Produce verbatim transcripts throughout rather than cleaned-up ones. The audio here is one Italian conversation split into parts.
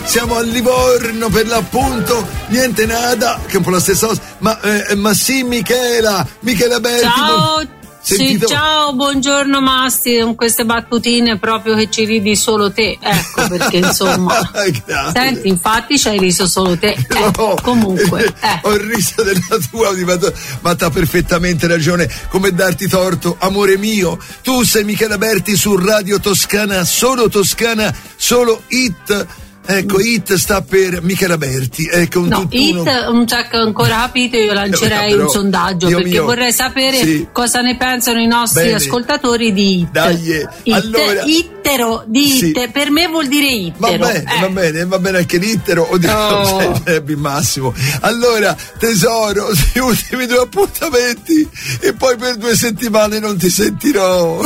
siamo a Livorno per l'appunto, niente nada, che è un po' la stessa cosa, ma, eh, ma sì Michela, Michela Berti. Ciao, Sentito? Sì, ciao, buongiorno Masti, con queste battutine proprio che ci ridi solo te, ecco perché insomma. Senti, infatti ci hai riso solo te, eh, no, comunque. Eh. Ho riso della tua, ma t'ha perfettamente ragione, come darti torto, amore mio. Tu sei Michela Berti su Radio Toscana, solo Toscana, solo Hit. Ecco, Hit sta per Michela Berti. Ecco, un no, tutt'uno. Hit non c'è ancora capito, io lancerei Però, un sondaggio perché mio. vorrei sapere sì. cosa ne pensano i nostri Bene. ascoltatori di Hit. Dai, Hit, allora, ittero di Hit, sì. per me vuol dire ittero. Va bene, eh. va bene, va bene anche l'ittero, oddio, oh. sarebbe Massimo. Allora, tesoro, gli ultimi due appuntamenti e poi per due settimane non ti sentirò.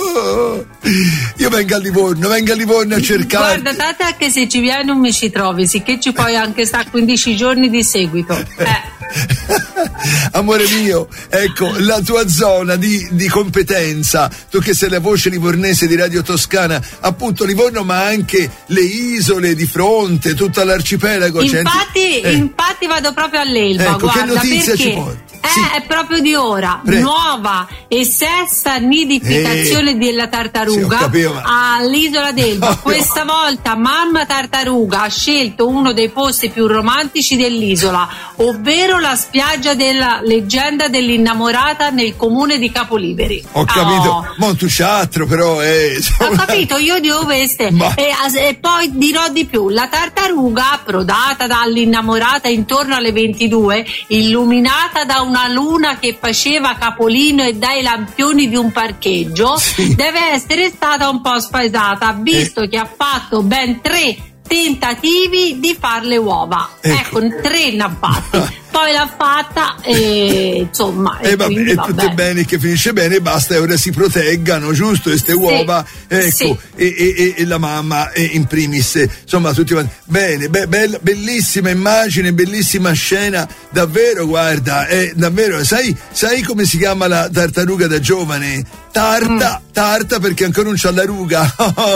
Io vengo a Livorno, vengo a Livorno a cercare. Guarda, tata che se ci vieni non mi ci trovi, sicché ci puoi anche stare quindici giorni di seguito. Eh. Amore mio, ecco la tua zona di, di competenza, tu che sei la voce livornese di Radio Toscana, appunto Livorno, ma anche le isole di fronte, tutto l'arcipelago. Infatti, eh. infatti vado proprio all'Elba. Ecco, guarda, che notizia perché? ci porti? Eh, sì. È proprio di ora. Pre- Nuova e sesta nidificazione eh. della tartaruga sì, capito, ma... all'isola d'Elba. No, Questa no. volta mamma tartaruga ha scelto uno dei posti più romantici dell'isola, ovvero la spiaggia della leggenda dell'innamorata nel comune di Capoliveri. Ho capito, oh. Montucciatro però eh, ho capito, io di oveste ma... e, e poi dirò di più, la tartaruga approdata dall'innamorata intorno alle ventidue, illuminata da una luna che faceva capolino e dai lampioni di un parcheggio, sì. deve essere stata un po' spaesata, visto eh. che ha fatto ben tre tentativi di far le uova. Ecco, ecco tre ne ha fatti. Poi l'ha fatta e insomma e, e vabbè, quindi e va tutto bene. è bene che finisce bene, basta, e ora si proteggano, giusto, queste sì, uova, ecco, sì. e, e, e la mamma e in primis, insomma tutti bene, be, be, bellissima immagine, bellissima scena, davvero, guarda, è davvero, sai, sai come si chiama la tartaruga da giovane? Tarta, mm. tarta perché ancora non c'ha la ruga.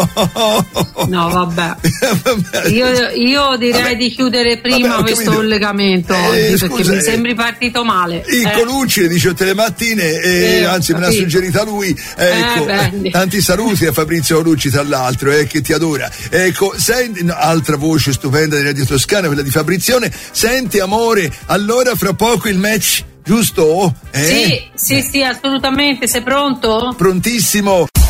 No, vabbè. Io, io direi vabbè. di chiudere prima vabbè, questo collegamento eh, oggi, perché scusa, mi sembri partito male. Il eh. Colucci le dice tutte le mattine, e eh, anzi me l'ha suggerita lui. Ecco, eh, tanti saluti a Fabrizio Colucci, tra l'altro, eh, che ti adora. Ecco, senti, no, altra voce stupenda di Radio Toscana, quella di Fabrizione. Senti, amore, allora fra poco il match. Giusto? Eh? Sì, sì, sì, assolutamente. Sei pronto? Prontissimo.